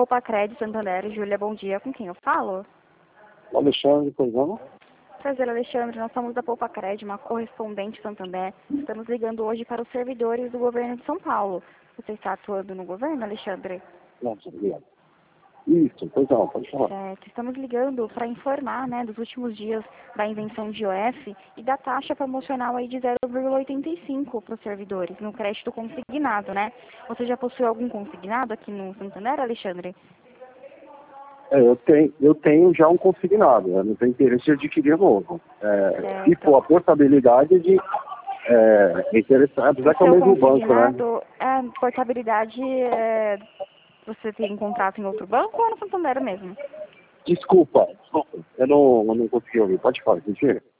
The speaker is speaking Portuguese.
Poupa Santander, Júlia, bom dia. Com quem eu falo? Alexandre, pois não? Prazer, Alexandre. Nós somos da Poupa uma correspondente Santander. Estamos ligando hoje para os servidores do governo de São Paulo. Você está atuando no governo, Alexandre? Não, obrigado. Isso, pois não, pode falar. Certo. Estamos ligando para informar, né, dos últimos dias da invenção de IOF e da taxa promocional aí de 0,85 para os servidores, no crédito consignado, né? Você já possui algum consignado aqui no Santander, Alexandre? Eu tenho já um consignado, eu não tenho interesse de adquirir novo. E Certo. a portabilidade é interessante, apesar que é o mesmo banco, né? Portabilidade, você tem contrato em outro banco ou no Santander mesmo? Desculpa, eu não consegui ouvir, pode falar, mentira.